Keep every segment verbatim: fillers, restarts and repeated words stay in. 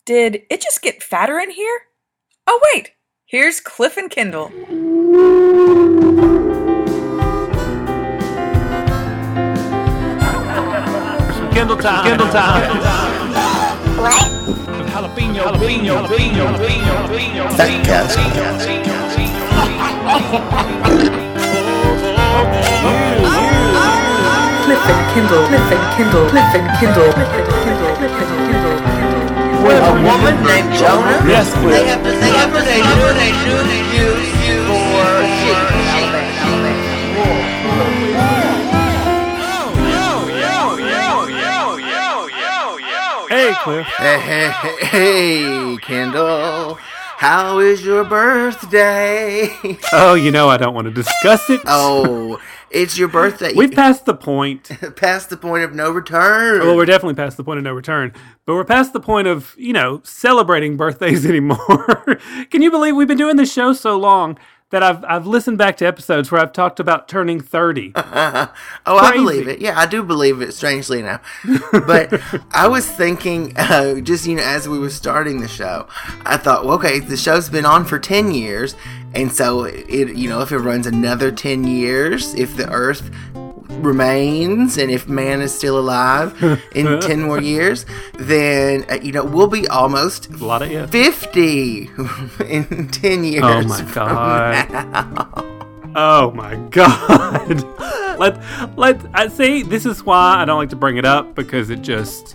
Did it just get fatter in here? Oh, wait. Here's Cliff and Kendall. Kendall time. Kendall time. What? Jalapeno, jalapeno, jalapeno, jalapeno. Fat cast. Cliff and Kendall, Cliff and Kendall, Cliff and Kendall, Cliff and Kendall, Cliff and Kendall, Kendall. With a woman named Jonah? Yes, Cliff. They have to, they have to, they do, they do, they use you for Hey, Cliff. Hey, hey, hey, hey, Kendall. How is your birthday? Oh, you know I don't want to discuss it. Oh, it's your birthday. We've passed the point. Past the point of no return. Well, we're definitely past the point of no return. But we're past the point of, you know, celebrating birthdays anymore. Can you believe we've been doing this show so long that I've I've listened back to episodes where I've talked about turning thirty. oh, I believe it. Yeah, I do believe it, strangely enough. But I was thinking, uh, just, you know, as we were starting the show, I thought, well, okay, the show's been on for ten years. And so, it, you know, if it runs another ten years, if the Earth remains and if man is still alive in ten more years, then, uh, you know, we'll be almost A lot of ifs. fifty in ten years. Oh my god. Oh my god. let let I see, this is why I don't like to bring it up, because it just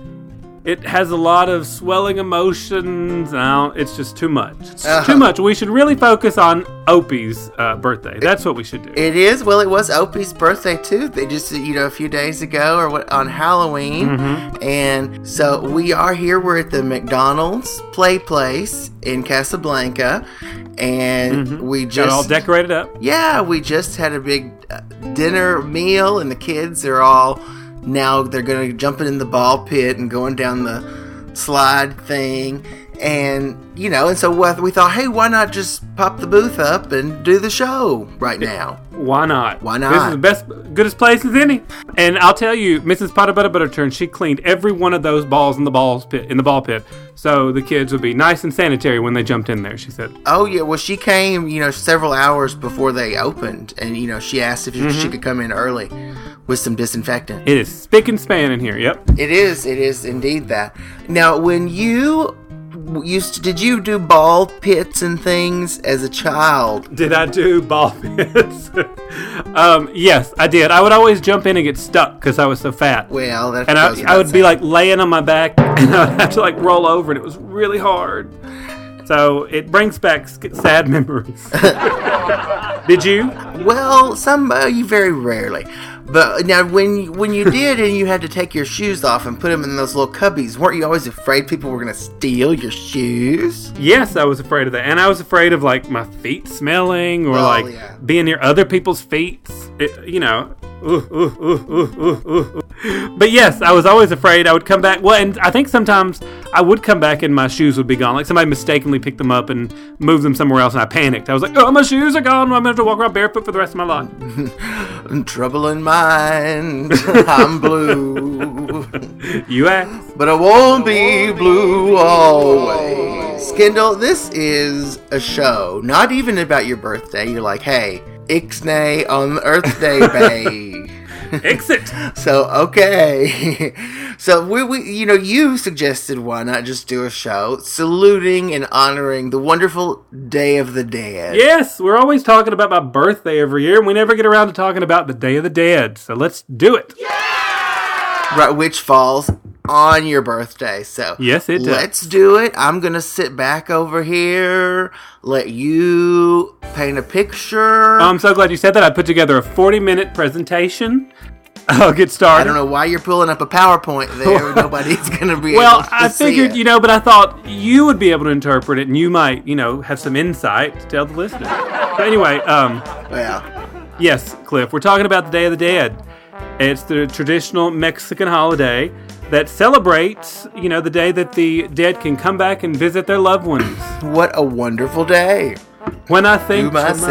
it has a lot of swelling emotions. Now it's just too much. It's Uh-huh. too much. We should really focus on Opie's uh, birthday. That's what we should do. It is. Well, it was Opie's birthday too. They just, you know, a few days ago or what on Halloween. Mm-hmm. And so we are here. We're at the McDonald's Play Place in Casablanca. And Mm-hmm. we Got just it all decorated up. Yeah, we just had a big uh, dinner meal, and the kids are all now they're going to jump in the ball pit and going down the slide thing. And, you know, and so we thought, hey, why not just pop the booth up and do the show right now? Why not? Why not? This is the best, goodest place as any. And I'll tell you, Missus Potter Butter Butter Turn, she cleaned every one of those balls in the balls pit in the ball pit, so the kids would be nice and sanitary when they jumped in there. She said. Oh yeah, well she came, you know, several hours before they opened, and you know she asked if mm-hmm. she could come in early with some disinfectant. It is spick and span in here. Yep. It is. It is indeed that. Now, when you used to, did you do ball pits and things as a child? Did I do ball pits? um, yes, I did. I would always jump in and get stuck because I was so fat. Well, that and I, I would be like laying on my back, and I would have to like roll over, and it was really hard. So it brings back sad memories. Did you? Well, some uh, you very rarely. But now, when you, when you did, and you had to take your shoes off and put them in those little cubbies, weren't you always afraid people were going to steal your shoes? Yes, I was afraid of that, and I was afraid of like my feet smelling, or oh, like yeah. being near other people's feet. It, you know. Ooh, ooh, ooh, ooh, ooh, ooh. But yes, I was always afraid I would come back. Well, and I think sometimes I would come back and my shoes would be gone. Like somebody mistakenly picked them up and moved them somewhere else, and I panicked. I was like, oh, my shoes are gone. I'm going to have to walk around barefoot for the rest of my life. Trouble in mind. I'm blue. You asked. But I won't be blue always. Kendall, this is a show, not even about your birthday. You're like, hey, Ixnay on Earth Day, babe. Exit. So, okay. So, we, we, you know, you suggested why not just do a show saluting and honoring the wonderful Day of the Dead. Yes, we're always talking about my birthday every year, and we never get around to talking about the Day of the Dead. So let's do it. Yeah! Right, which falls on your birthday. So, yes, it does. Let's do it. I'm going to sit back over here, let you paint a picture. Oh, I'm so glad you said that. I put together a forty-minute presentation. I'll get started. I don't know why you're pulling up a PowerPoint there. Nobody's going to be well, able to I see figured, it. you know, but I thought you would be able to interpret it, and you might, you know, have some insight to tell the listener. So anyway, um, well, yes, Cliff, we're talking about the Day of the Dead. It's the traditional Mexican holiday that celebrates, you know, the day that the dead can come back and visit their loved ones. What a wonderful day. When I think to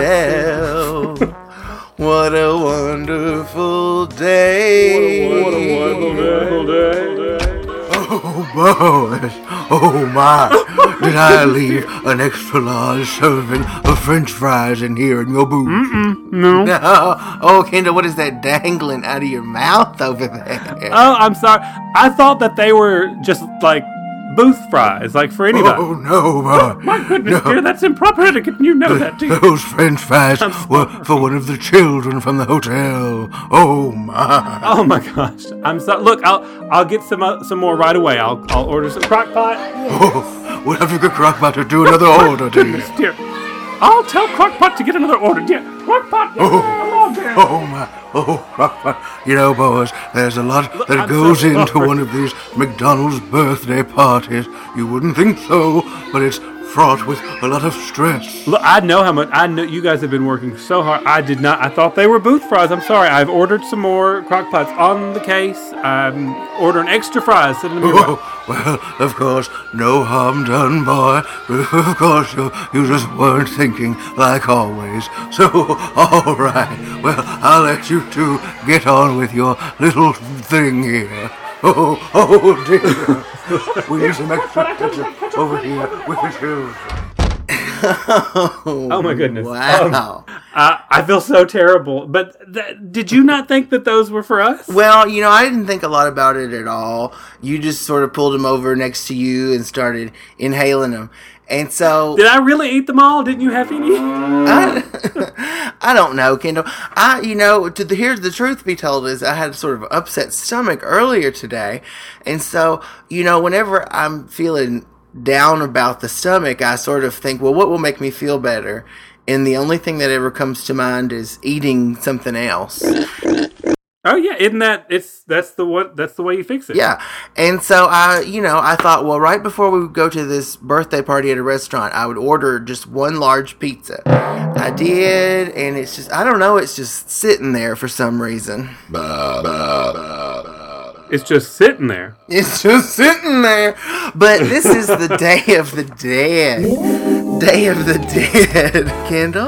myself, what a wonderful day. What a, what a wonderful day. Oh, boy. Oh my! Did I leave an extra large serving of French fries in here in your booth? Mm-mm, no. No. Oh, Kendall, what is that dangling out of your mouth over there? Oh, I'm sorry. I thought that they were just like booth fries, like for anybody. Oh no, my, My goodness, no. dear, that's improper etiquette. You know that, do you? Those French fries were for one of the children from the hotel. Oh my! Oh my gosh, I'm sorry. Look, I'll I'll get some uh, some more right away. I'll I'll order some crock pot. Oh, we'll have to get Crockpot to do another order, dear. Goodness, dear. I'll tell Crockpot to get another order, dear. Crockpot, Oh, come on, dear. oh my! Oh, Crockpot! You know, boys, there's a lot that I'm goes so into sorry. one of these McDonald's birthday parties. You wouldn't think so, but it's fraught with a lot of stress. Look, I know how much. I know you guys have been working so hard. I did not. I thought they were booth fries. I'm sorry. I've ordered some more crock pots on the case. I'm ordering extra fries. Send them your way. Oh, well, of course, no harm done, boy. Of course, you, you just weren't thinking like always. So, all right. Well, I'll let you two get on with your little thing here. Oh, oh dear. We need some extra ketchup over here with the children. Oh my goodness! Wow. Um, I, I feel so terrible. But th- did you not think that those were for us? Well, you know, I didn't think a lot about it at all. You just sort of pulled them over next to you and started inhaling them. And so... Did I really eat them all? Didn't you have any? I, I don't know, Kendall. I, you know, to the, here's the truth be told is I had sort of an upset stomach earlier today. And so, you know, whenever I'm feeling down about the stomach, I sort of think, well, what will make me feel better? And the only thing that ever comes to mind is eating something else. Oh yeah, isn't that it's that's the what that's the way you fix it? Yeah. And so I, you know, I thought, well, right before we would go to this birthday party at a restaurant, I would order just one large pizza. I did, and it's just, I don't know, it's just sitting there for some reason. It's just sitting there. It's just sitting there. But this is the Day of the Dead. Day of the Dead, Kendall.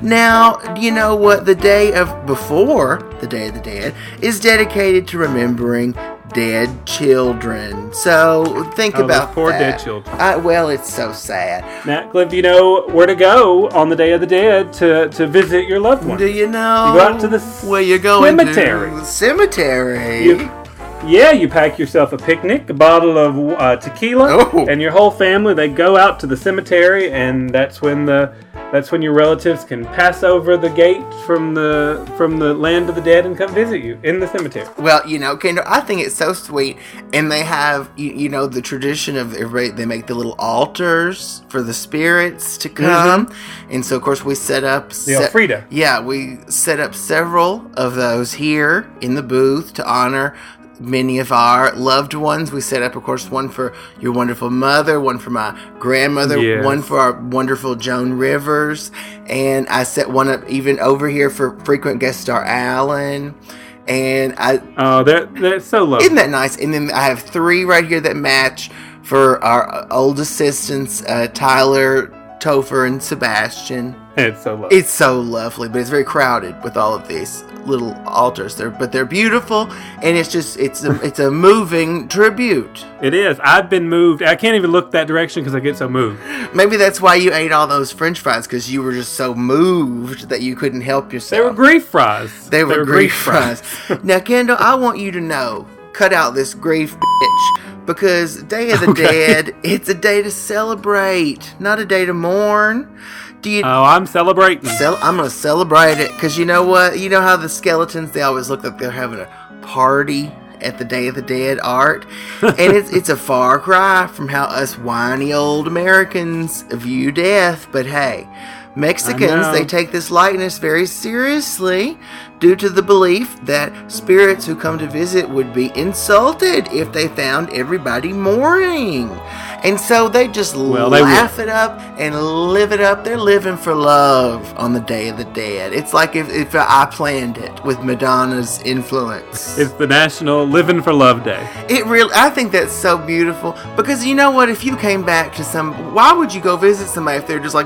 Now, you know what? The day of before the Day of the Dead is dedicated to remembering dead children. So think Oh, about those poor that. dead children. I, well, it's so sad. Now, Cliff, do you know where to go on the Day of the Dead to, to visit your loved one? Do you know? You go out to the where you going cemetery. to? Cemetery. You- Yeah, you pack yourself a picnic, a bottle of uh, tequila, Oh. and your whole family. They go out to the cemetery, and that's when the that's when your relatives can pass over the gate from the from the land of the dead and come visit you in the cemetery. Well, you know, Kendall, I think it's so sweet, and they have, you, you know, the tradition of everybody. They make the little altars for the spirits to come, and so of course we set up The Alfreda. Yeah, we set up several of those here in the booth to honor many of our loved ones. We set up, of course, one for your wonderful mother, one for my grandmother, Yes. one for our wonderful Joan Rivers, and I set one up even over here for frequent guest star Alan. And I Oh, that that's so lovely. isn't that nice? And then I have three right here that match for our old assistants, uh, Tyler, Topher, and Sebastian. It's so lovely. It's so lovely, but it's very crowded with all of these little altars there. But they're beautiful, and it's just it's a it's a moving tribute. It is. I've been moved. I can't even look that direction because I get so moved. Maybe that's why you ate all those French fries, because you were just so moved that you couldn't help yourself. They were grief fries. They were, grief fries. Now, Kendall, I want you to know, cut out this grief, bitch, because Day of the Okay. Dead, it's a day to celebrate, not a day to mourn. Do you? Oh, I'm celebrating. Cel- I'm gonna celebrate it, because you know what? You know how the skeletons, they always look like they're having a party at the Day of the Dead art, and it's it's a far cry from how us whiny old Americans view death. But hey, Mexicans, know. they take this likeness very seriously due to the belief that spirits who come to visit would be insulted if they found everybody mourning. And so they just Well, they laugh it up and live it up. They're living for love on the Day of the Dead. It's like if, if I planned it with Madonna's influence. It's the National Living for Love Day. It really, I think that's so beautiful, because you know what? If you came back to some, why would you go visit somebody if they're just like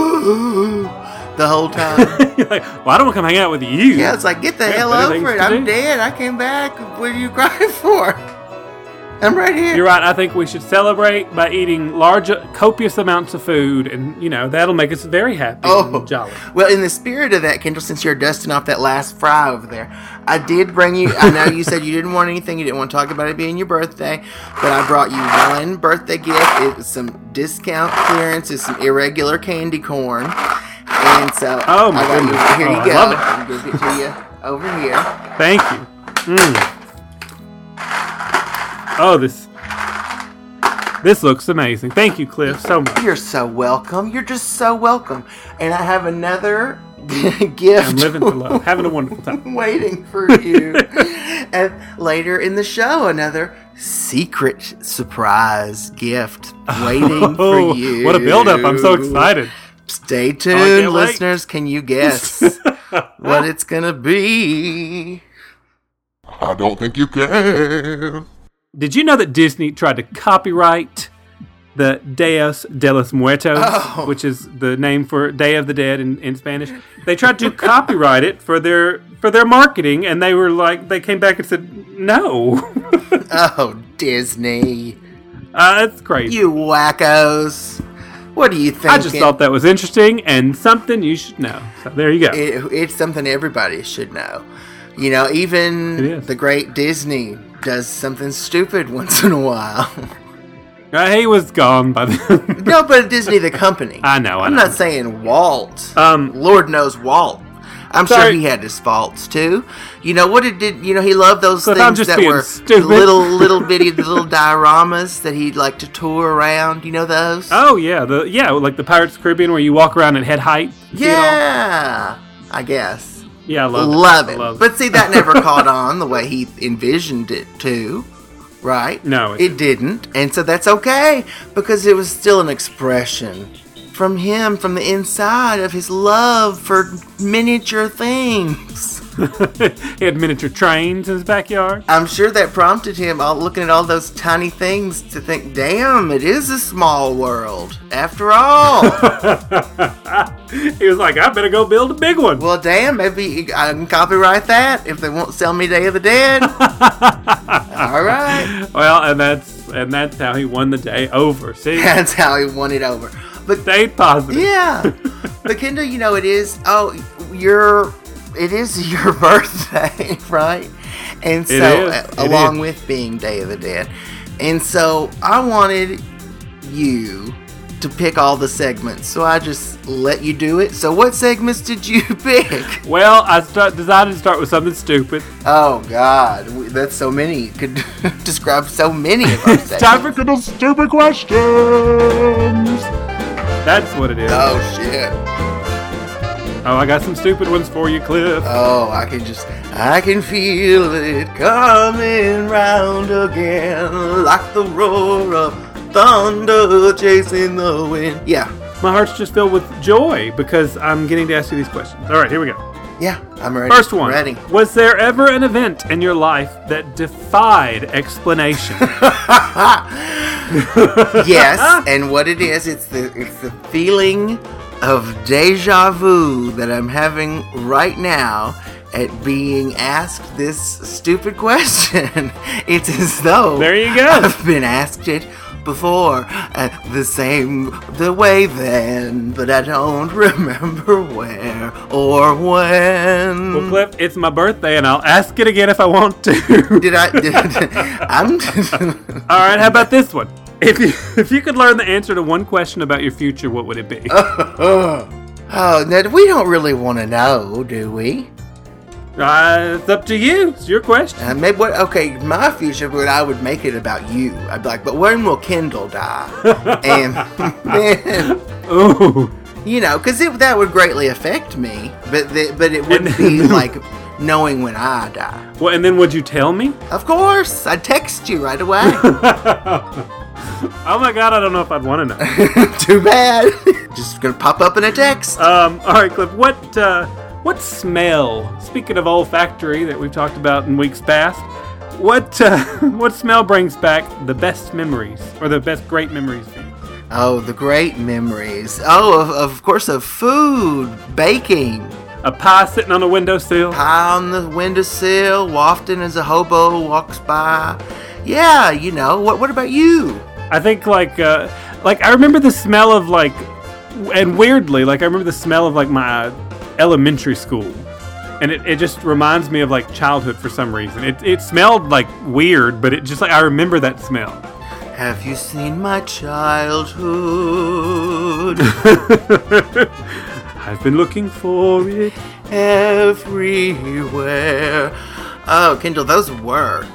boo the whole time? You're like, well, I don't want to come hang out with you. Yeah, it's like, get the Yeah, hell better over things it. to I'm do. dead. I came back. What are you crying for? I'm right here. You're right. I think we should celebrate by eating large, copious amounts of food, and you know that'll make us very happy Oh, and jolly. Well, in the spirit of that, Kendall, since you're dusting off that last fry over there, I did bring you. I know you said you didn't want anything. You didn't want to talk about it being your birthday, but I brought you one birthday gift. It was some discount clearance. It's some irregular candy corn, and so Oh, my I got you- goodness. Here Oh, you I go. love it. I'll give it to you over here. Thank you. Mm. Oh, this this looks amazing. Thank you, Cliff, so much. You're so welcome. You're just so welcome. And I have another gift. I'm living for love, having a wonderful time. waiting for you. And later in the show, another secret surprise gift waiting Oh, for you. what a build-up! I'm so excited. Stay I tuned, can't wait. listeners. Can you guess what it's gonna be? I don't think you can. Did you know that Disney tried to copyright the Dios de los Muertos, Oh. which is the name for Day of the Dead in, in Spanish? They tried to copyright it for their for their marketing, and they were like, they came back and said, no. Oh, Disney. uh, that's crazy. You wackos. What do you think? I just thought that was interesting and something you should know. So there you go. It, it's something everybody should know. You know, even It is. the great Disney does something stupid once in a while. Uh, he was gone by then. No, but Disney, the company. I know, I I'm know. not saying Walt. Um, Lord knows Walt. I'm sure Sorry. he had his faults too. You know what it did? You know he loved those Cliff, I'm things just that being were stupid. little, little bitty, little dioramas that he'd like to tour around. You know those? Oh yeah, the yeah, like the Pirates of the Caribbean where you walk around at head height. See it all? yeah, I guess. Yeah, I love, Love it. it. I love But see, that never caught on the way he envisioned it to, right? No, it it didn't. And so that's okay because it was still an expression from him, from the inside of his love for miniature things. he had miniature trains in his backyard. I'm sure that prompted him, all looking at all those tiny things, to think, damn, it is a small world, after all. he was like, I better go build a big one. Well, damn, maybe I can copyright that if they won't sell me Day of the Dead. All right. Well, and that's and that's how he won the day over. See, That's how he won it over. But stayed positive. yeah, but Kendall, you know it is. Oh, your it is your birthday, right? And so, is. uh, It along is. with being Day of the Dead, and so I wanted you to pick all the segments. So I just let you do it. So what segments did you pick? Well, I start, decided to start with something stupid. Oh God, we- that's so many. Could describe so many of our segments. Time for Little stupid questions. that's what it is. Oh shit. Oh, I got some stupid ones for you, Cliff. Oh, I can just, I can feel it coming round again, like the roar of thunder chasing the wind. Yeah, My heart's just filled with joy because I'm getting to ask you these questions. All right, here we go. yeah, I'm ready. First one. Ready. Was there ever an event in your life that defied explanation? Yes, and what it is, it's the, it's the feeling of deja vu that I'm having right now at being asked this stupid question. It's as though There you go. I've been asked it before, uh, the same the way then, but I don't remember where or when. Well, Cliff, it's my birthday, and I'll ask it again if I want to. Did I? Did, I'm. All right, how about this one? If you if you could learn the answer to one question about your future, what would it be? Oh, now we don't really want to know, do we? Uh, it's up to you. It's your question. Uh, maybe what? Okay, my future, but I would make it about you. I'd be like, but when will Kendall die? And then, Ooh. you know, because that would greatly affect me. But the, but it wouldn't be like knowing when I die. Well, and then would you tell me? Of course, I'd text you right away. Oh my God, I don't know if I'd want to know. Too bad. Just gonna pop up in a text. Um, all right, Cliff. What uh, what smell? Speaking of olfactory that we've talked about in weeks past, what uh, what smell brings back the best memories or the best great memories for you? Oh, the great memories. Oh, of, of course, of food, baking. A pie sitting on a windowsill. Pie on the windowsill, wafting as a hobo walks by. Yeah, you know. What What about you? I think like uh, like I remember the smell of like, and weirdly like I remember the smell of like my elementary school, and it, it just reminds me of like childhood for some reason. It it smelled like weird, but it just like I remember that smell. Have you seen my childhood? I've been looking for it everywhere. Oh, Kendall, those were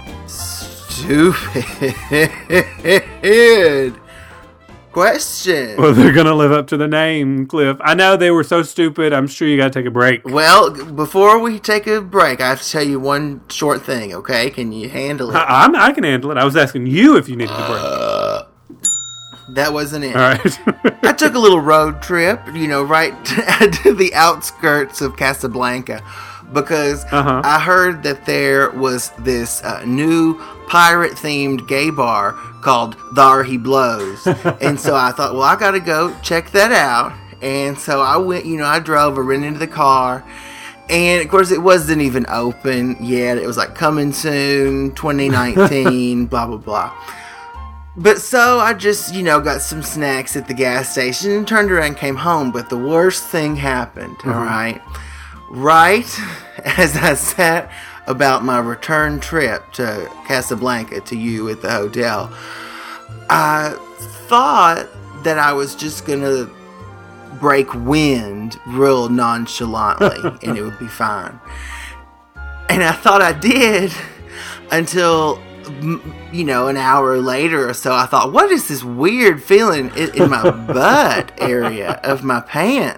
stupid questions. Well, they're gonna live up to the name, Cliff. I know they were so stupid. I'm sure you gotta take a break. Well, before we take a break, I have to tell you one short thing, okay? Can you handle it? I, I'm, I can handle it. I was asking you if you needed a break. Uh, that wasn't it. All right. I took a little road trip, you know, right to the outskirts of Casablanca, because Uh-huh. I heard that there was this uh, new pirate-themed gay bar called Thar He Blows. And so I thought, well, I got to go check that out. And so I went, you know, I drove, I rented into the car. And, of course, it wasn't even open yet. It was like, coming soon, twenty nineteen, blah, blah, blah. But so I just, you know, got some snacks at the gas station and turned around and came home. But the worst thing happened, mm-hmm. all right? Right as I sat about my return trip to Casablanca to you at the hotel, I thought that I was just going to break wind real nonchalantly and it would be fine. And I thought I did until, you know, an hour later or so. I thought, what is this weird feeling in, in my butt area of my pants?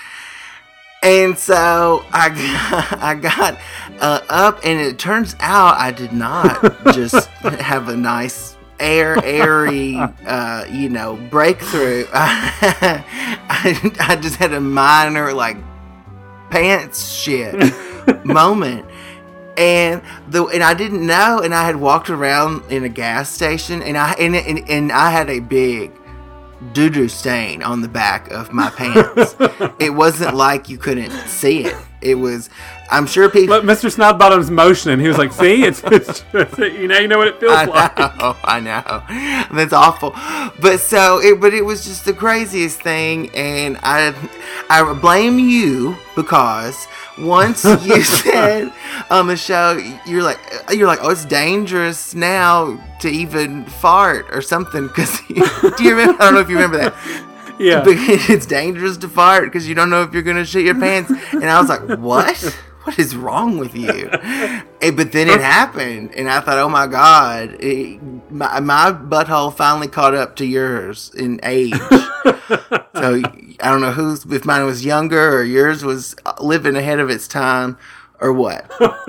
And so I got, I got uh, up, and it turns out I did not just have a nice air, airy, uh, you know, breakthrough. I, I, I just had a minor, like, pants shit moment. And the and I didn't know, and I had walked around in a gas station, and I and and, and I had a big doo-doo stain on the back of my pants. It wasn't like you couldn't see it. It was, I'm sure people... Look, Mister Snodbottom's motioning. He was like, see, it's, it's you know, you know what it feels I like. know, I know. That's awful. But so, it, but it was just the craziest thing, and I, I blame you because once you said on the show, you're like, you're like, oh, it's dangerous now to even fart or something. Because do you remember? I don't know if you remember that. Yeah, it's dangerous to fart because you don't know if you're gonna shit your pants. And I was like, what? What is wrong with you? And, but then it happened, and I thought, oh my god, it, my, my butthole finally caught up to yours in age. So I don't know who's, if mine was younger or yours was living ahead of its time or what.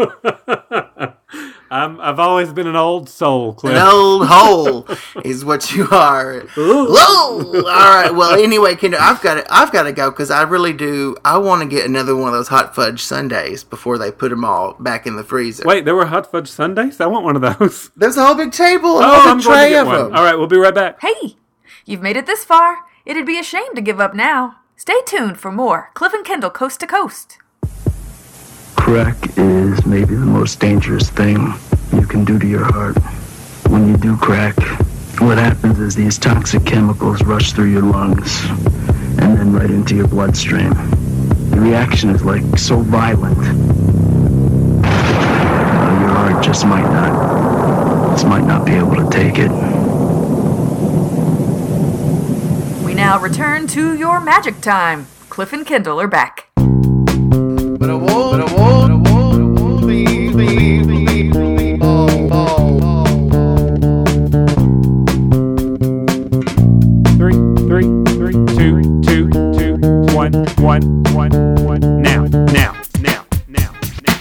I'm, I've always been an old soul, Cliff. An old hole is what you are. Whoa! All right. Well, anyway, Kendall, I've got to, I've got to go because I really do. I want to get another one of those hot fudge sundaes before they put them all back in the freezer. Wait, there were hot fudge sundaes? I want one of those. There's a whole big table, a oh, whole I'm big going to tray get of one. them. All right, we'll be right back. Hey, you've made it this far. It'd be a shame to give up now. Stay tuned for more Cliff and Kendall Coast to Coast. Crack is maybe the most dangerous thing you can do to your heart. When you do crack, what happens is these toxic chemicals rush through your lungs and then right into your bloodstream. The reaction is like so violent. Uh, your heart just might not, just might not be able to take it. We now return to your magic time. Cliff and Kendall are back. But I won't, but I won't, I won't, I won't leave, leave, leave, leave, oh, oh, oh. Three, three, three, two, two, two, one, one, one, one. Now, now, now, now, now.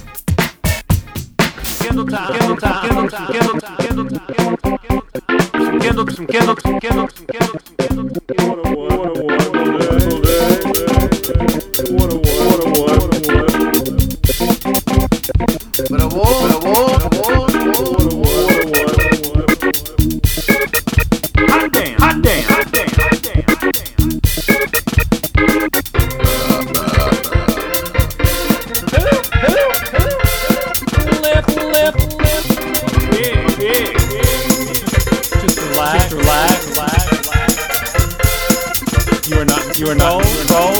Kendall time, Kendall time, Kendall time, Kendall time, Kendall time, Kendall time, Kendall time, Kendall, some Kendall, some Kendall, some Kendall, some Kendall. What a what a wonderful day. What a what a wonderful day. But I won't, but I won't, I won't, I won't, Hot damn, hot damn, hot damn, hot damn, hot damn. Left, left, left. Yeah, yeah, You are not troll.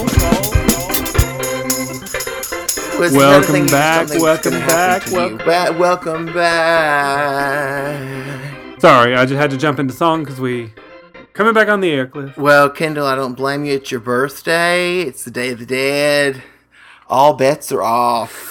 Was Welcome another thing you just back, don't think is welcome gonna happen back, to you. Ba- welcome back. Sorry, I just had to jump into song because we coming back on the air, Cliff. Well, Kendall, I don't blame you. It's your birthday. It's the Day of the Dead. All bets are off.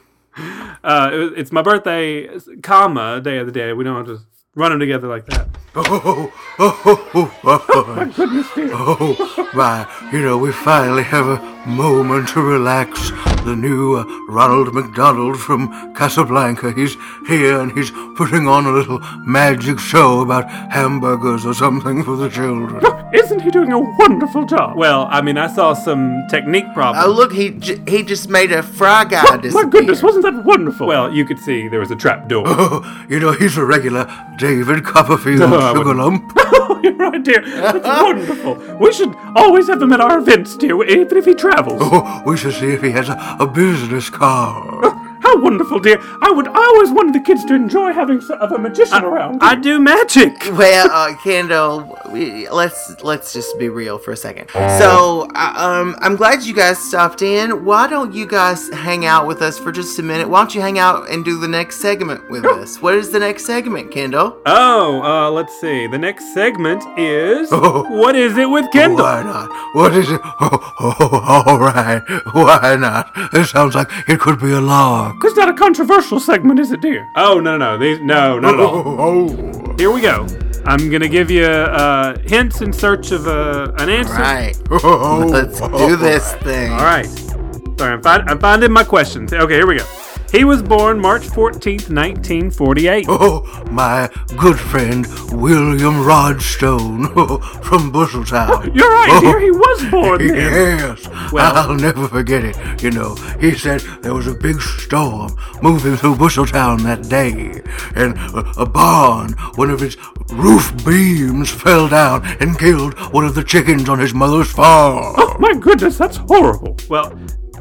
Uh, it, it's my birthday, comma, Day of the Dead. We don't have to run them together like that. Oh, oh, oh, oh, oh, oh, my goodness, dear. Oh, my, you know, we finally have a moment to relax. The new uh, Ronald McDonald from Casablanca, he's here and he's putting on a little magic show about hamburgers or something for the children. Isn't he doing a wonderful job? Well, I mean, I saw some technique problems. Oh, look, he j- he just made a fry guy Oh, disappear. my goodness, wasn't that wonderful? Well, you could see there was a trap door. Oh, you know, he's a regular David Copperfield No, I sugar wouldn't. lump. Oh, you're right, dear. That's wonderful. We should always have him at our events, dear, even if he travels. Oh, we should see if he has a, a business card. How wonderful, dear. I would. I always wanted the kids to enjoy having some of a magician around. I do magic. Well, uh, Kendall, we, let's let's just be real for a second. So, uh, um, I'm glad you guys stopped in. Why don't you guys hang out with us for just a minute? Why don't you hang out and do the next segment with us? What is the next segment, Kendall? Oh, uh, let's see. The next segment is Oh. What Is It with Kendall? Why not? What is it? Oh, oh, all right. Why not? It sounds like it could be a lark. It's not a controversial segment, is it, dear? Oh, no, no, no. These, no, not at all. Oh, Here we go. I'm going to give you uh, hints in search of uh, an answer. all right. Let's do this thing. All right. Sorry, I'm, find, I'm finding my questions. Okay, here we go. He was born March fourteenth, nineteen forty-eight. Oh, my good friend William Rodstone from Busheltown. You're right, dear. He was born then. Yes, Well- I'll never forget it. You know, he said there was a big storm moving through Busheltown that day, and a, a barn, one of its roof beams fell down and killed one of the chickens on his mother's farm. Oh, my goodness, that's horrible. Well,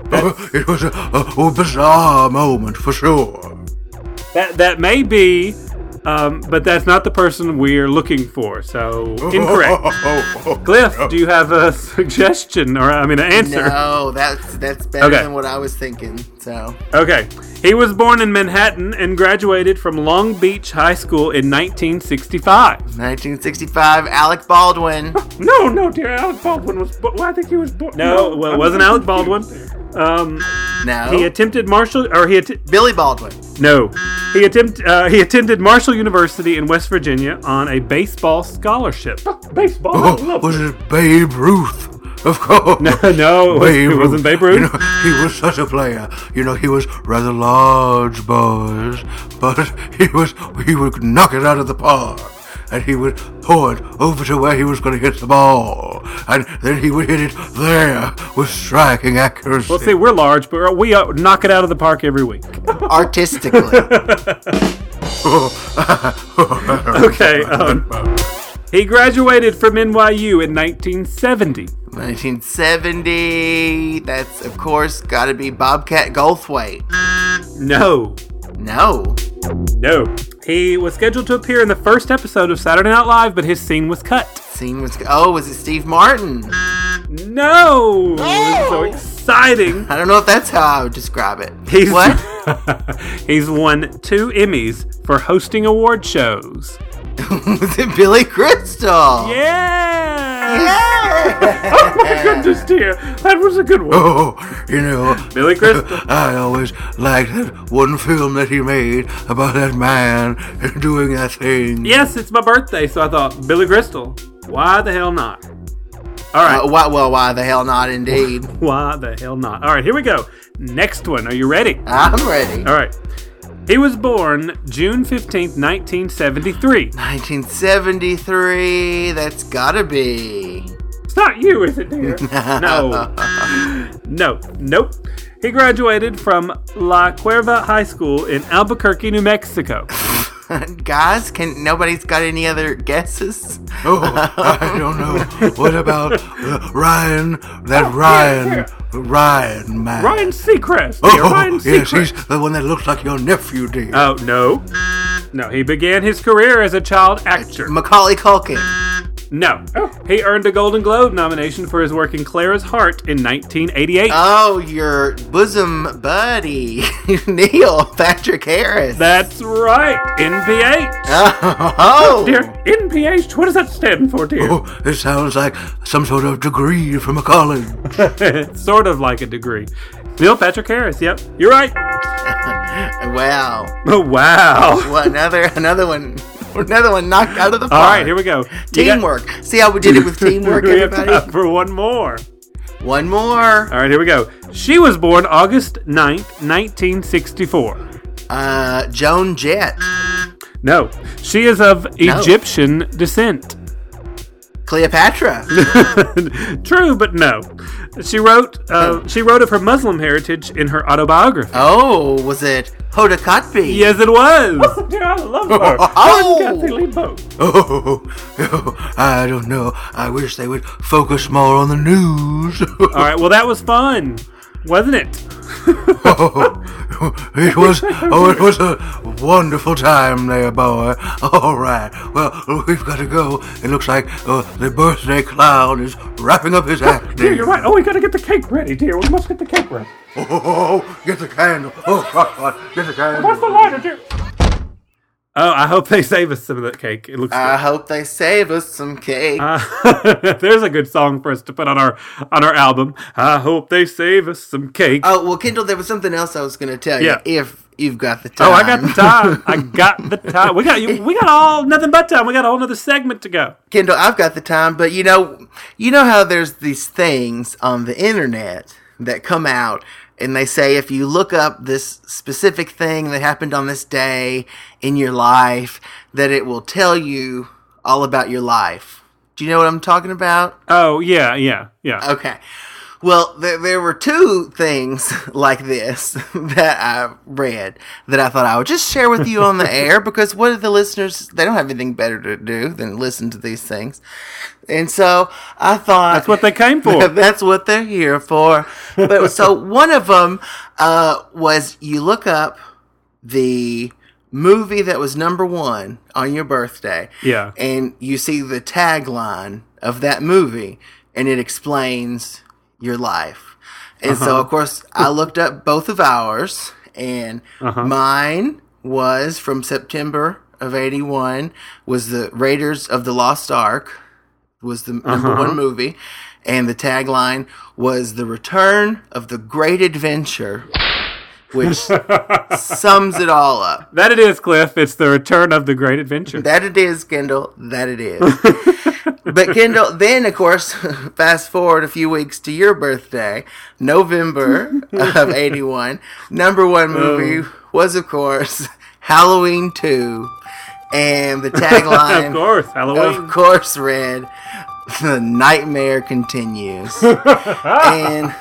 It was a, a, a bizarre moment for sure. that that may be, um, but that's not the person we're looking for. So incorrect. Cliff, do you have a suggestion or I mean an answer? No, that's that's better Okay. than what I was thinking. So Okay. He was born in Manhattan and graduated from Long Beach High School in nineteen sixty-five. nineteen sixty-five, Alec Baldwin. No, no, dear. Alec Baldwin was. Bo- well, I think he was born. No, well, it wasn't Alec Baldwin. Um, No, he attempted Marshall, or he att- Billy Baldwin. no, he attempt uh, he attended Marshall University in West Virginia on a baseball scholarship. Baseball. I Oh, love was it Babe Ruth? Of course. No, no, it, was, Babe it wasn't Babe Ruth. You know, he was such a player. You know, he was rather large, boys, but he was he would knock it out of the park. And he would throw it over to where he was going to hit the ball. And then he would hit it there with striking accuracy. Well, see, we're large, but we uh, knock it out of the park every week. Artistically. Okay. Um, he graduated from N Y U in nineteen seventy. nineteen seventy. That's, of course, got to be Bobcat Goldthwait. No, No. no. He was scheduled to appear in the first episode of Saturday Night Live, but his scene was cut. Scene was. Oh, was it Steve Martin? No! It was so exciting. I don't know if that's how I would describe it. He's, What? He's won two Emmys for hosting award shows. Was it Billy Crystal? Yeah! Yeah. Oh my goodness, dear. That was a good one. Oh, you know, Billy Crystal. I always liked that one film that he made about that man doing that thing. Yes, it's my birthday, so I thought, Billy Crystal, why the hell not? All right. Uh, why, well, why the hell not, indeed. Why the hell not? All right, here we go. Next one. Are you ready? I'm ready. All right. He was born June fifteenth, nineteen seventy-three. nineteen seventy-three, that's gotta be. It's not you, is it, dear? No. No. Nope. He graduated from La Cuerva High School in Albuquerque, New Mexico. Guys, can nobody's got any other guesses? Oh, I don't know. What about uh, Ryan? That Oh, Ryan, yeah, Ryan man. Ryan Seacrest. Oh, dear, Ryan yes, Seacrest. he's the one that looks like your nephew, dear. Oh, no. No, he began his career as a child actor. Macaulay Culkin. No. He earned a Golden Globe nomination for his work in Clara's Heart in nineteen eighty-eight. Oh, your bosom buddy, Neil Patrick Harris. That's right. N P H. Oh. Dear, N P H, what does that stand for, dear? Oh, it sounds like some sort of degree from a college. It's sort of like a degree. Neil Patrick Harris, yep. You're right. Wow. Oh, wow. Well, another another one. Another one knocked out of the park. All right, here we go. You got- Teamwork. See how we did it with teamwork, We have everybody? time for one more. One more. All right, here we go. She was born August ninth, nineteen sixty-four. Uh, Joan Jett. No, she is of No. Egyptian descent. Cleopatra. True, but no. She wrote. Uh, she wrote of her Muslim heritage in her autobiography. Oh, was it Hoda Kotb? Yes, it was. Dear, I love her. Oh. Kathy Lee Boat. Oh, oh, I don't know. I wish they would focus more on the news. All right. Well, that was fun, wasn't it? Oh, it was. Oh, it was a wonderful time there, boy. All right. Well, we've got to go. It looks like uh, the birthday clown is wrapping up his act. Dear, you're right. Oh, we gotta get the cake ready, dear. We must get the cake ready. Oh, oh, oh, oh, get the candle. Oh, oh, oh, get the candle. Where's the lighter, dear? Oh, I hope they save us some of that cake. It looks. I good. hope they save us some cake. Uh, there's a good song for us to put on our on our album. I hope they save us some cake. Oh, well, Kendall, there was something else I was going to tell you. Yeah. If you've got the time. Oh, I got the time. I got the time. We got we got all nothing but time. We got a whole nother segment to go. Kendall, I've got the time, but you know, you know how there's these things on the internet that come out and they say if you look up this specific thing that happened on this day in your life, that it will tell you all about your life. Do you know what I'm talking about? Oh yeah, yeah, yeah. Okay. Well, there, there were two things like this that I read that I thought I would just share with you on the air because what are the listeners, they don't have anything better to do than listen to these things. And so I thought... That's what they came for. That's what they're here for. But so one of them uh, was you look up the movie that was number one on your birthday. Yeah. And you see the tagline of that movie and it explains your life. And Uh-huh. so, of course, I looked up both of ours, and Uh-huh. mine was from September of eighty-one, was the Raiders of the Lost Ark, was the number Uh-huh. one movie, and the tagline was The Return of the Great Adventure, which sums it all up. That it is, Cliff. It's the return of the Great Adventure. That it is, Kendall. That it is. But Kendall, then of course, fast forward a few weeks to your birthday, November of eighty-one. Number one movie was, of course, Halloween two, and the tagline, Of course, Halloween. of course, read, "The nightmare continues." And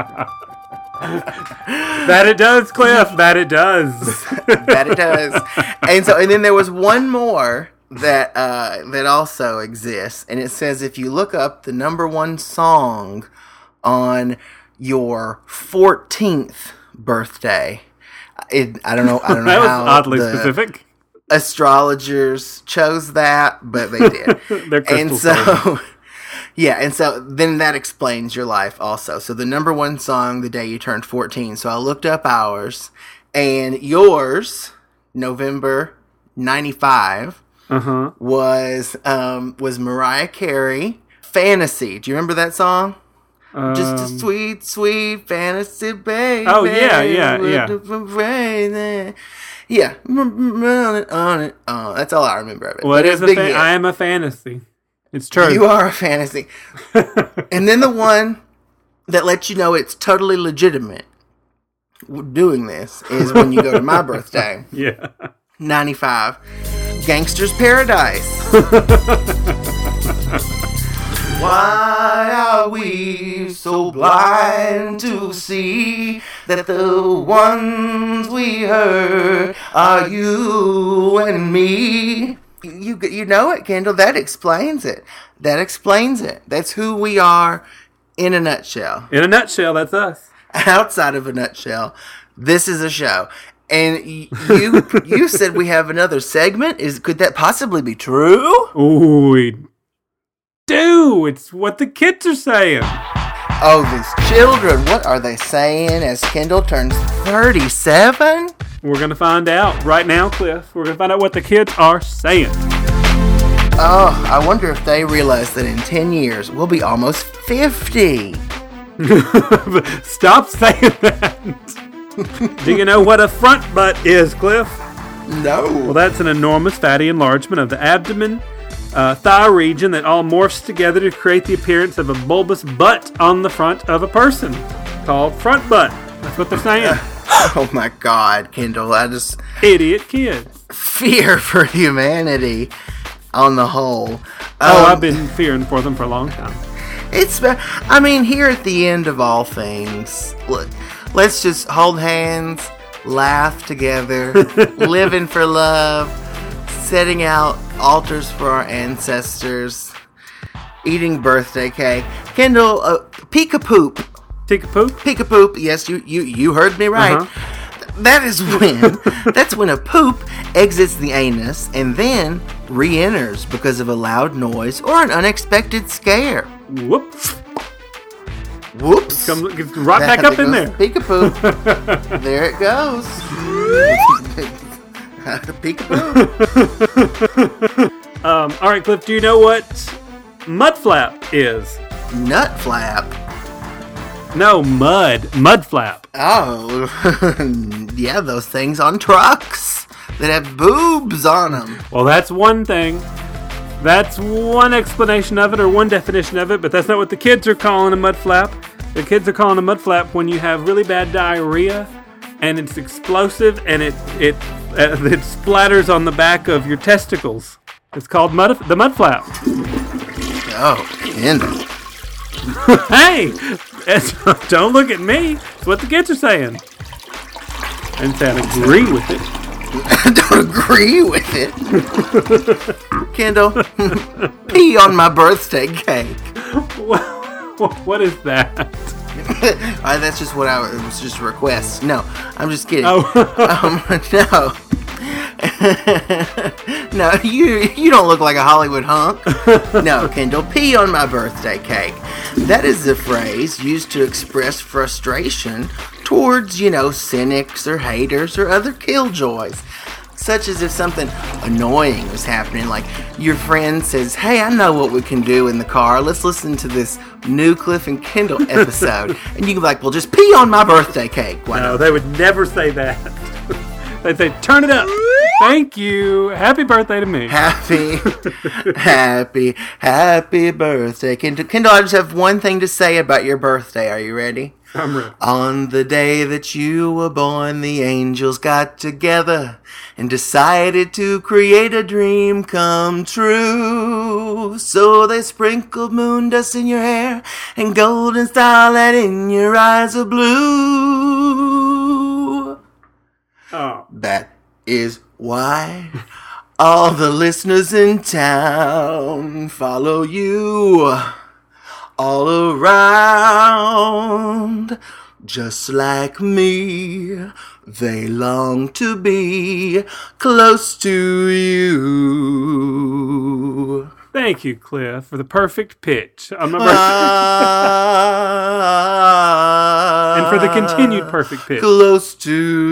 That it does, Cliff. That it does. that it does. And so, and then there was one more that uh, that also exists, and it says if you look up the number one song on your fourteenth birthday, it, I don't know, I don't know That was how oddly the specific. astrologers chose that, but they did. They're crystal And so, yeah, and so then that explains your life also. So the number one song the day you turned fourteen. So I looked up ours, and yours, November ninety-five, Uh-huh. was um, was Mariah Carey, "Fantasy." Do you remember that song? Just a Um, sweet, sweet fantasy, baby. Oh, yeah, yeah, yeah. yeah. Yeah, on it, on it, on. That's all I remember of it. Well, But it it's is a big fa- hit. I am a fantasy. It's true. You are a fantasy. And then the one that lets you know it's totally legitimate doing this is when you go to my birthday, Yeah. ninety-five, Gangster's Paradise. Why are we so blind to see that the ones we heard are you and me? You you know it, Kendall. That explains it. That explains it. That's who we are in a nutshell. In a nutshell, that's us. Outside of a nutshell, this is a show. And y- you you said we have another segment. Is could that possibly be true? Ooh, we do. It's what the kids are saying. Oh, these children, what are they saying as Kendall turns thirty-seven? We're going to find out right now, Cliff. We're going to find out what the kids are saying. Oh, I wonder if they realize that in ten years, we'll be almost fifty. Stop saying that. Do you know what a front butt is, Cliff? No. Well, that's an enormous fatty enlargement of the abdomen, uh, thigh region that all morphs together to create the appearance of a bulbous butt on the front of a person, called front butt. That's what they're saying. Oh my God, Kendall, I just... Idiot kids. Fear for humanity on the whole. Um, Oh, I've been fearing for them for a long time. It's, I mean, here at the end of all things, look, let's just hold hands, laugh together, living for love, setting out altars for our ancestors, eating birthday cake. Kendall, uh, peek-a-poop. Peek-a-poop? Peek-a-poop, yes, you, you, you heard me right. Uh-huh. That is when, that's when a poop exits the anus and then re-enters because of a loud noise or an unexpected scare. Whoops. Whoops. Comes gets right back up in there. Peek-a-poop. There it goes. Peek-a-poop. Um, all right, Cliff, do you know what mud flap is? Nut flap. No, mud. Mud flap. Oh, yeah, those things on trucks that have boobs on them. Well, that's one thing. That's one explanation of it, or one definition of it, but that's not what the kids are calling a mud flap. The kids are calling a mud flap when you have really bad diarrhea, and it's explosive, and it it uh, it splatters on the back of your testicles. It's called mud the mud flap. Oh, Kendall. Hey, don't look at me. It's what the kids are saying. And say I agree with it. I don't agree with it. Kendall, pee on my birthday cake. What is that? uh, that's just what I was, it was just a request. No, I'm just kidding. Oh. um, no. No, you you don't look like a Hollywood hunk. No, Kendall, pee on my birthday cake. That is the phrase used to express frustration towards, you know, cynics or haters or other killjoys. Such as if something annoying was happening, like your friend says, hey, I know what we can do in the car. Let's listen to this new Cliff and Kendall episode. And you can be like, well, just pee on my birthday cake. Why No, not? they would never say that. They'd say, turn it up. Thank you. Happy birthday to me. Happy, happy, happy birthday. Kendall, Kendall, I just have one thing to say about your birthday. Are you ready? I'm ready. On the day that you were born, the angels got together and decided to create a dream come true. So they sprinkled moon dust in your hair and golden starlight in your eyes of blue. Oh. That is why all the listeners in town follow you all around. Just like me, they long to be close to you. Thank you, Cliff, for the perfect pitch on my birthday. Ah, And for the continued perfect pitch. Close to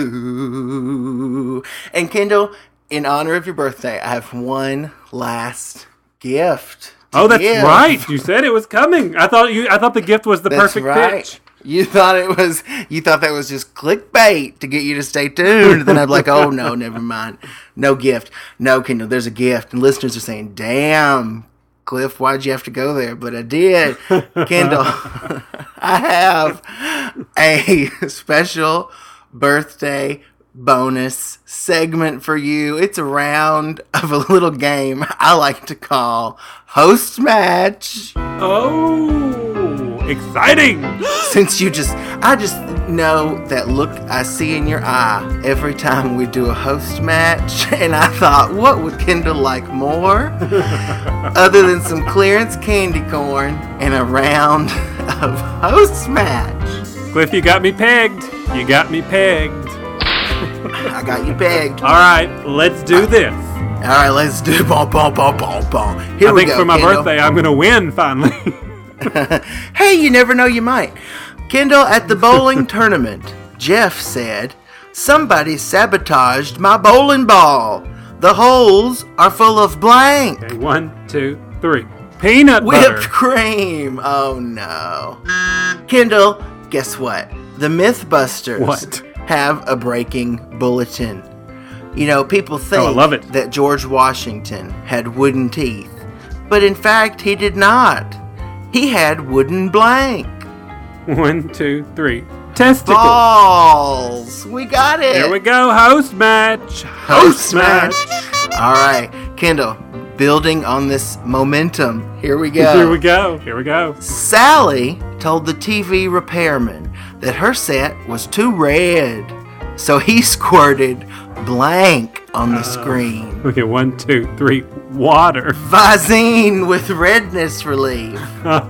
you. And Kendall, in honor of your birthday, I have one last gift. to Oh, that's give. right. You said it was coming. I thought you. I thought the gift was the That's perfect right. pitch. You thought it was. You thought that was just clickbait to get you to stay tuned. Then I'm like, oh no, never mind. No gift. No, Kendall. There's a gift, and listeners are saying, "Damn, Cliff, why'd you have to go there?" But I did, Kendall. I have a special birthday bonus segment for you. It's a round of a little game I like to call Host Match. Oh, exciting! Since you just, I just know that look I see in your eye every time we do a host match, and I thought, what would Kendall like more other than some clearance candy corn and a round of host match? Cliff, you got me pegged. You got me pegged. I got you pegged. All right, let's do this. All right, let's do bon, bon, bon, bon, bon. Here I we think go, for my Kendall. birthday, I'm going to win finally. Hey, you never know, you might. Kendall, at the bowling tournament, Jeff said, "Somebody sabotaged my bowling ball. The holes are full of blank. Okay, one, two, three. Peanut Whipped butter. cream." Oh no. Kendall, guess what? The Mythbusters What? have a breaking bulletin. You know, people think Oh, I love it. that George Washington had wooden teeth, but in fact, he did not. He had wooden blank. One, two, three. Testicles. Balls. We got it. There we go. Host match. Host match. All right, Kendall, building on this momentum, here we go. Here we go. Here we go. Sally told the T V repairman that her set was too red, so he squirted blank on the screen. Okay, one, two, three. Water. Visine with redness relief.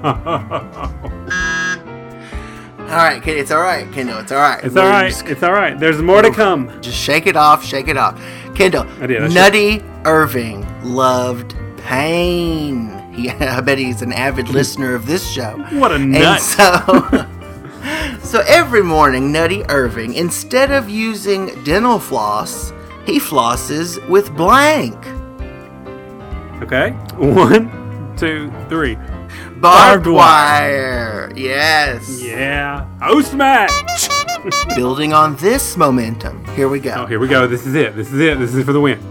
All right, Kendall, it's all right, Kendall, it's all right. It's all We're right. just- It's all right. There's more to come. Just shake it off, shake it off. Kendall, I did, I should. Nutty Irving loved pain. He, I bet he's an avid listener of this show. What a And nut. so, so every morning, Nutty Irving, instead of using dental floss, he flosses with blank. Okay. One, two, three. Barbed Barbed wire. Yes. Yeah. Host match. Building on this momentum, here we Oh, go. here we go. This is it. This is it. This is for the win.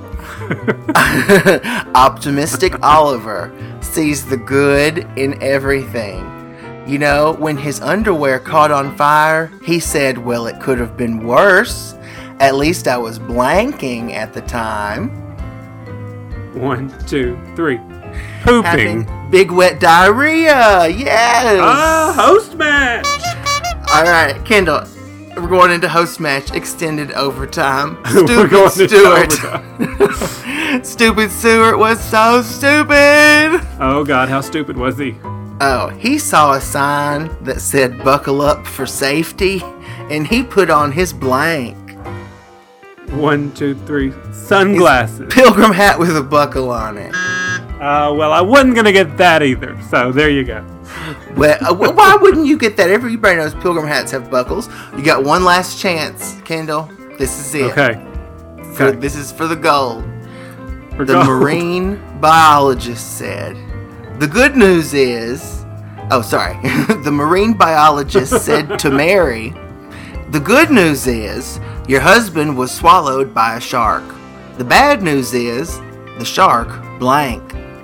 Optimistic Oliver sees the good in everything. You know, when his underwear caught on fire, he said, "Well, it could have been worse. At least I was blanking at the time." One, two, three. Pooping. Having big wet diarrhea. Yes. Ah, host match. All right, Kendall. We're going into host match extended overtime. We're Stupid going into Stewart. overtime. Stupid Stewart was so stupid. Oh, God. How stupid was he? Oh, he saw a sign that said "Buckle up for safety," and he put on his blank. One, two, three. Sunglasses. Pilgrim hat with a buckle on it. Uh, well, I wasn't going to get that either. So there you go. Well, uh, wh- why wouldn't you get that? Everybody knows pilgrim hats have buckles. You got one last chance, Kendall. This is it. Okay. For, Okay. this is for the gold. For The gold. marine biologist said, "The good news is," oh, sorry. The marine biologist said to Mary, "The good news is your husband was swallowed by a shark. The bad news is the shark blank."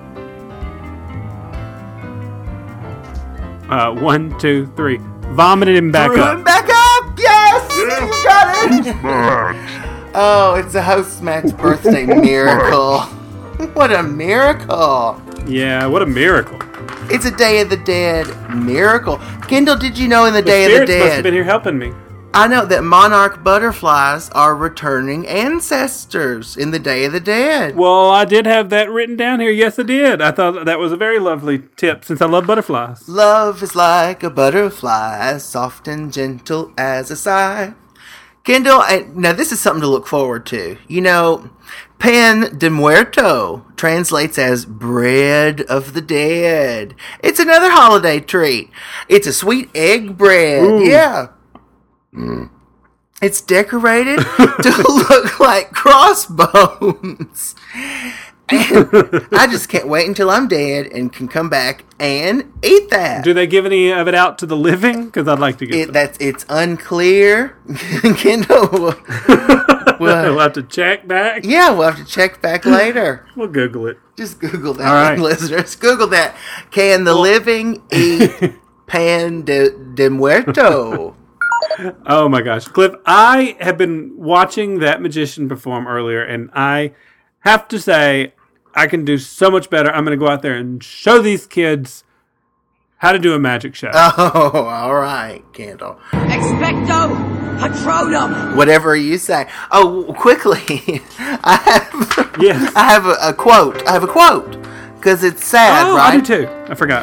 Uh, one, two, three. Vomited him back Threw up. him back up! Yes! You got it! Oh, it's a host match birthday miracle. What a miracle! Yeah, what a miracle. It's a Day of the Dead miracle. Kendall, did you know in the, The Day of the spirits must have Dead, been here helping me. I know that monarch butterflies are returning ancestors in the Day of the Dead. Well, I did have that written down here. Yes, I did. I thought that was a very lovely tip since I love butterflies. Love is like a butterfly, soft and gentle as a sigh. Kendall, I, now this is something to look forward to. You know, Pan de Muerto translates as bread of the dead. It's another holiday treat. It's a sweet egg bread. Ooh. Yeah. Mm. It's decorated to look like crossbones. And I just can't wait until I'm dead and can come back and eat that. Do they give any of it out to the living? Because I'd like to get It, some. that's it's unclear. Kendall, will- We'll will- have to check back. yeah, we'll have to check back later. We'll Google it. Just Google that, All right. listeners. Google that. Can the living eat pan de, de muerto? Oh my gosh. Cliff, I have been watching that magician perform earlier, and I have to say, I can do so much better. I'm going to go out there and show these kids how to do a magic show. Oh, all right, Kendall. Expecto Patronum! Whatever you say. Oh, quickly. I have, Yes. I have a, a quote. I have a quote. Because it's sad, oh, right? I do too. I forgot.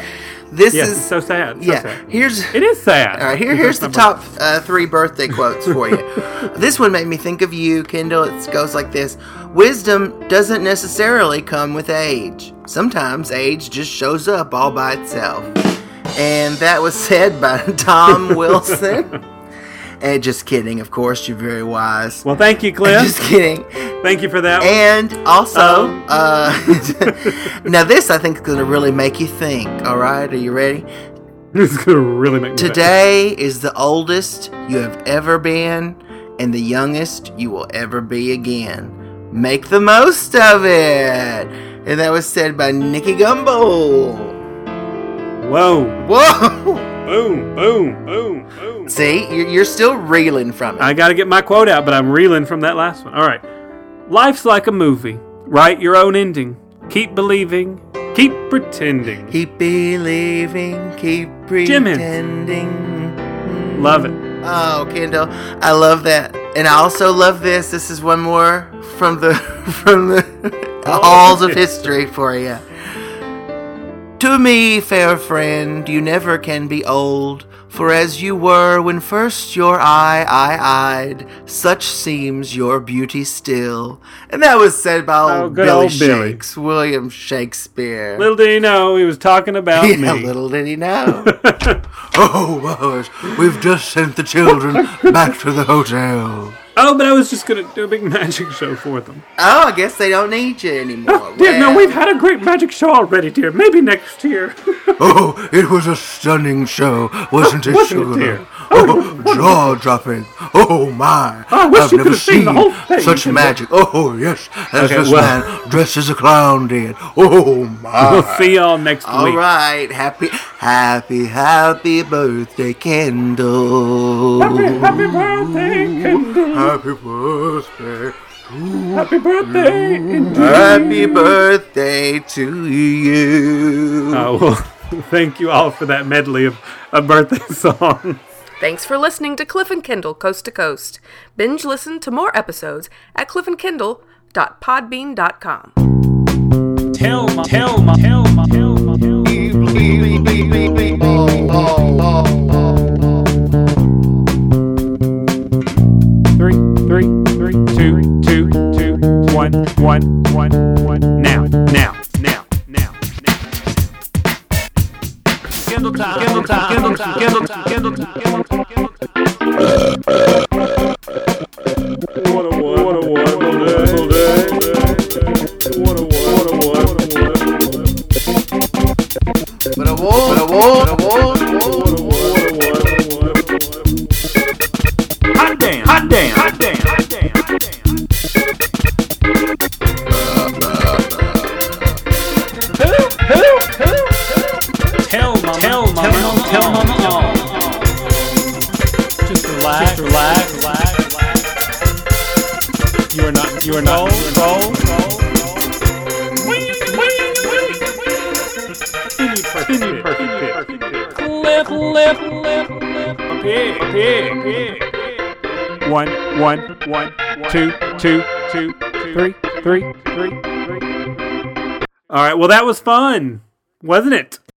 This Yes, is it's so sad. So yeah. sad. Here's It is sad. all right. Here, here's the top uh, three birthday quotes for you. This one made me think of you, Kendall. It goes like this: wisdom doesn't necessarily come with age. Sometimes age just shows up all by itself. And that was said by Tom Wilson. And just kidding, of course, you're very wise. Well, thank you, Cliff. Just kidding. Thank you for that. And also, Oh. uh, now this I think is going to really make you think. All right, are you ready? This is gonna really make me think. Today is the oldest you have ever been, and the youngest you will ever be again. Make the most of it. And that was said by Nicky Gumbel. Whoa. Whoa. Boom, boom, boom, boom. See, you're, you're still reeling from it. I got to get my quote out, but I'm reeling from that last one. All right. Life's like a movie. Write your own ending. Keep believing. Keep pretending. Keep believing, keep Jimin. pretending. Love it. Oh, Kendall, I love that, and I also love this. This is one more from the from the halls of history for you. To me, fair friend, you never can be old, for as you were when first your eye I eyed, such seems your beauty still. And that was said by old Oh, good Billy old Billy. Shakes, William Shakespeare. Little did he know he was talking about yeah, me. little did he know. Oh, boys, we've just sent the children back to the hotel. Oh, but I was just going to do a big magic show for them. Oh, I guess they don't need you anymore. Oh, dear, no, Well, we've had a great magic show already, dear. Maybe next year. Oh, it was a stunning show, wasn't it, Wasn't it, Sugar? dear? Oh, jaw-dropping. Oh, my. Oh, I wish I've you never could have seen seen the whole thing. such magic. Oh, yes, as Okay, this well- man dressed as a clown did. Oh, my. We'll see y'all next all week. right. Happy, happy, happy birthday, Kendall. Happy, happy birthday, Kendall. Happy birthday. Happy birthday. indeed. Happy birthday to you. Oh, well, thank you all for that medley of, of birthday songs. Thanks for listening to Cliff and Kendall Coast to Coast. Binge listen to more episodes at cliff and kendall dot podbean dot com. Tell ma, tell ma, tell ma, tell ma, tell Three, three, three, two, two, two, one, one, one, one. Now, now, now, now, now. Kendall time, Kendall time, Kendall time, Kendall time, Kendall time, Kendall time, Kendall time. What a what, what a wonderful day. What a what a wonderful day. But a war, but a war, but a war, but a war. Hot damn, hot damn, hot damn, hot damn, hot damn. Who, who, who? Tell mama, tell mama, tell mama all. Just relax, just relax, relax, relax. You are not, you are not, roll, roll. Perfect, perfect, perfect. Clip, clip, clip, clip. Pig, pig, pig. One, one, one, two, two, two, three, three, three, three. All right, well, that was fun, wasn't it?